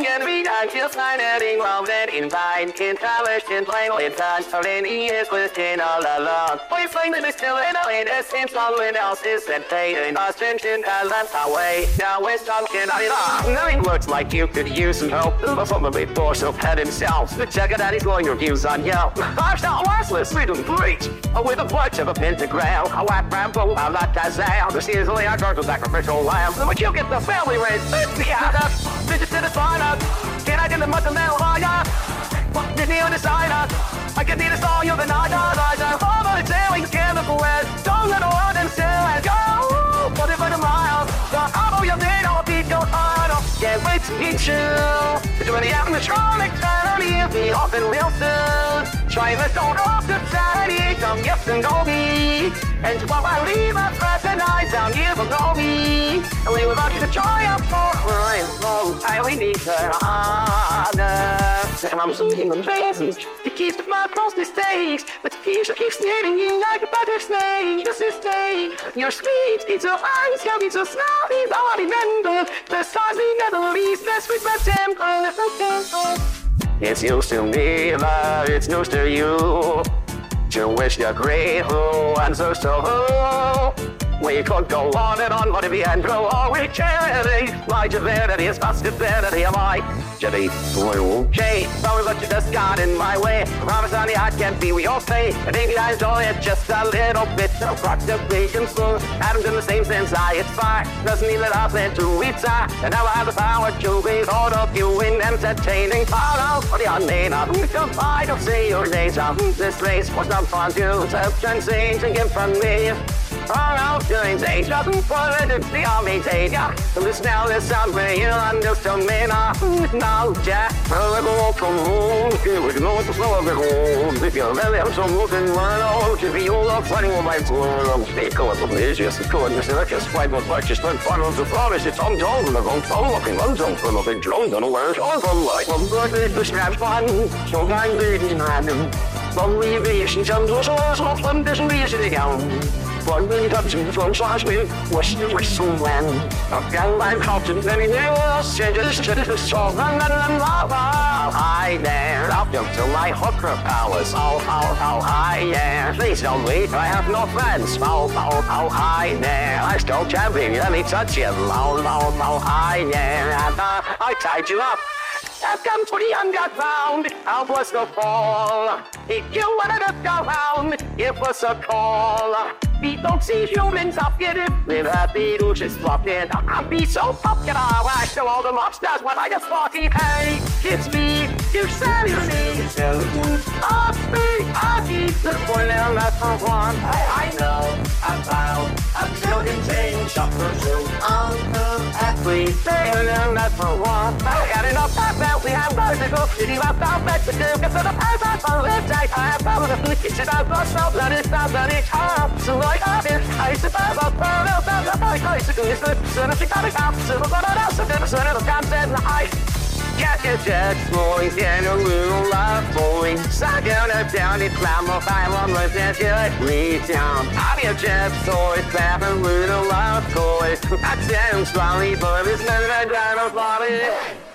and read until finding love that in fine intelligent language and serenity is within all along. We find that it's still in a way that seems someone else is and taking attention and left away. Now we're talking nothing looks like you could use some help from the before so head himself. Check it out, he's going reviews on Yelp. 5-star worthless, we don't preach. With a bunch of a pentagram, a white rambo, a lot of sound. This is only our garden sacrificial lamb. But you get the family race. Yeah, did you sit the sign up? Can I get the muscle now? What did you decide up? I can see the song you're the night. All the sailing chemical west. Don't let the world and sail and go. 45 miles. The auto you made all beat your heart. Can't wait to meet you. Doing the animatronic Saturday. Be off in real soon. Try this on off to Saturday. Come yes and go me. And while I leave my friends and I down here for go me. And we would like you to try up for I we need her honor. And I'm seeing the faces. To keep the mud across the stakes. But the future keeps hitting you like a butter snake. Just to stay. Your sweet, it's your eyes, can be so snobby. I remember the stars we never leave. That's with my temper. It's used to me, but it's news to you. To wish you're grateful and so we could go on and on, but if you and grow all we charity, my divinity is possibility of my Jimmy Blue Jay. Sorry, but you just got in my way. Promise on the I can't be we all say. And maybe I enjoy it just a little bit. Approximation slow. Atoms in the same sense, it's fine. Doesn't need let us into each side. And now I have the power to be all of you in entertaining. Follow for the unnamed. I don't see your days of this race was not fun to substance and give from me. All out doing things, nothing for the army take ya. So this now this sound where you understand me now. Now, Jack, I'll go from home. We can know the flow of the home. If you're really have some looking one, oh, to be all up fighting with my phone. Speak of the religious, the goodness, and I just fight with what just went fun of the forest. It's on told, and I'm going to looking on some from a big drone, don't know where it's all from. Like, I'm going to the straps one, so I'm reading random. From revision, some to so from this reason again. One million up to the front slash me, what's the whistle when? I've got my confidence in anything else, changes to the song, and high there, up till my hooker powers, how high there. Please don't leave, I have no friends, how high there. I stole champion, let me touch you, how high there. And I tied you up. I've come to the underground, I was the fall. If you wanted to go round, it was a call. We don't see humans up in it, we're happy to just walk in. I'll be so popular, I show all the mobsters when I just 40. Hey, it's me, you said it's me. I keep the boiling left for one. I know, I found, I'm still insane, shopper too. Everything and that's for one. I got enough time that we have got to go. City I found back to do. Get to the past, I found it tight. I have found the kitchen, I've lost out, that it's not that it's hard. So like I survive, I'll burn out, I used to do this, so if you got it out, so we're gonna out, so never so never comes in the ice. Get your jets flowing, and a little love flowing. Side down, up, down, it climb up, I'm on the jet, reach down. I'm your jet toys, back a little love toys. I stand strongly, but it's not a body.